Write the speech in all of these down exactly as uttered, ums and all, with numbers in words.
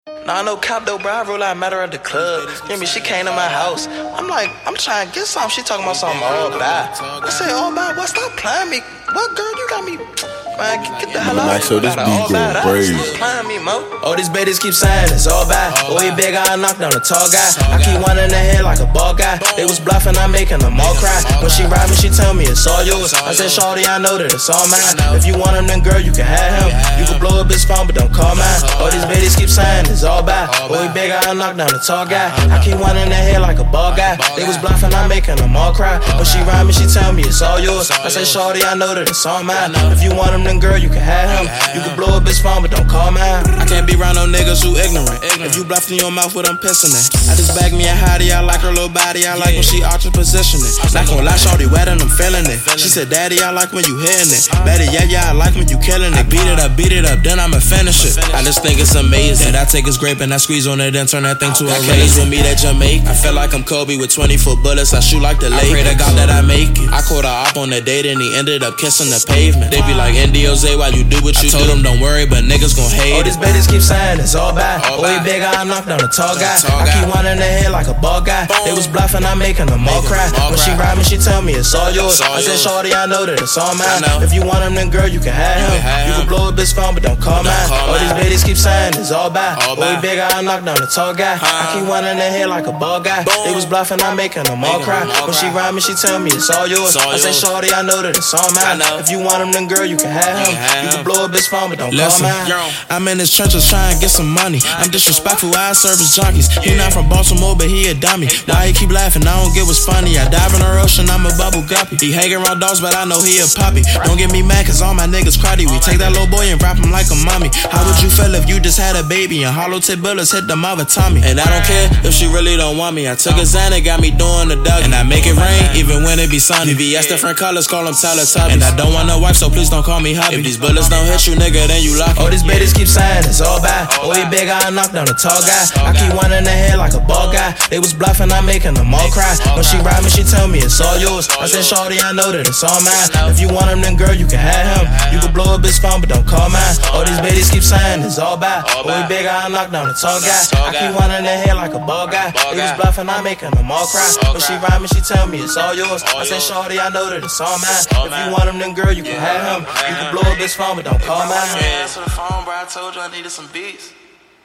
Nah, no cap though, bro. I roll out, met her at the club. Hear me, she came to my house. I'm like, I'm trying to get something. She talking about something all bad. I said, all bad? What? Stop playing me. What, girl? You got me. Man, get the hell out of here. So this beat going crazy. Playing me, mo. All these babies keep saying it's all bad. Oh, he big, I knocked down a tall guy. I keep one in the head like a ball guy. They was bluffing, I'm making them all cry. When she ride me, she tell me it's all yours. I said, shorty, I know that it's all mine. If you want him, then girl, you can have him. You can blow up his phone, but don't call mine. All these babies keep saying it's all bad. Oh, he big, I knocked down a tall guy. I keep one in the head like a ball guy. They was bluffing, I'm making them all cry. When she ride me, she tell me it's all yours. I said, shorty, I know that it's all mine. If you want him, then girl, you can have him. You can blow up his phone, but don't call mine. I can't be around no niggas who ignorant. If you bluff in your mouth, what I'm pissing in. I just bag me a hottie, I like her little body. I like when she arches positioning. Not gonna lie, shorty wet and I'm feeling it. She said, daddy, I like when you hitting it. Better, yeah, yeah, I like when you killing it. I beat it up, beat it up, then I'ma finish it. I just think it's amazing. I take his grape and I squeeze on it, then turn that thing to a raise. With me that Jamaican. I feel like I'm Kobe with twenty-four bullets. I shoot like the Lakers. I pray to God that I make it. I caught a op on a date and he ended up kissing the pavement. They be like, N D O Z, while you do what you do. I told them don't worry, but niggas gon' hate. All these babies keep saying it's all bad. Oh, he big, I knocked down a tall guy. I keep one in the head like a ball guy. They was bluffing, I'm making them all cry. When she ride me, she tell me it's all yours. I said, shorty, I know that it's all mine. If you want him, then girl, you can have him. You can blow up his phone, but don't call mine. All these babies keep saying it's all bad. Oh, he big, I knocked down a tall guy. I keep one in the head like a ball guy. They was bluffing, I'm making them all cry. When she ride me, she tell me it's all yours. I said, shorty, I know that it's all mine. If you want him, then girl, you can have him. You can blow up his phone, but don't call mine. I'm in his trenches trying to get some money. I'm disrespectful, I service junkies. He not from Baltimore, but he a dummy. Why he keep laughing? I don't get what's funny. I dive in the ocean, I'm a bubble guppy. He hanging around dogs, but I know he a puppy. Don't get me mad, cause all my niggas cruddy. We take that little boy and wrap him like a mummy. How would you feel if you just had a baby and hollow tip bullets hit the mother tummy? And I don't care if she really don't want me. I took a Xanax, got me doing the dug. And I make it rain, even when it be sunny. V V S different colors, call them Teletubbies. And I don't want no wife, so please don't call me hubby. If these bullets don't hit you, nigga, then you lucky. All these babies keep saying it's all bad. Oh, he big, I knocked down a tall guy. I keep one in the head like a ball guy. They was bluffing, I'm making them all cry. When she ride me, she tell me it's all yours. I said, shorty, I know that it's all mine. If you want him, then girl, you can have him. You can blow up his phone, but don't call mine. All these babies keep saying it's all bad. Oh, he big, I knocked down a tall guy. I keep one in the head like a ball guy. They was bluffing, I'm making them all cry. When she ride me, she tell me it's all yours. I said, shorty, I know that it's all mine. If you want him, then girl, you can have him. You can blow up his phone, but don't call mine. Answer the phone, bro. I told you I needed some beats.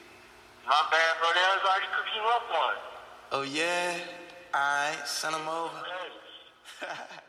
My bad, bro. They was already cooking you up one. Oh, yeah? Alright, send them over.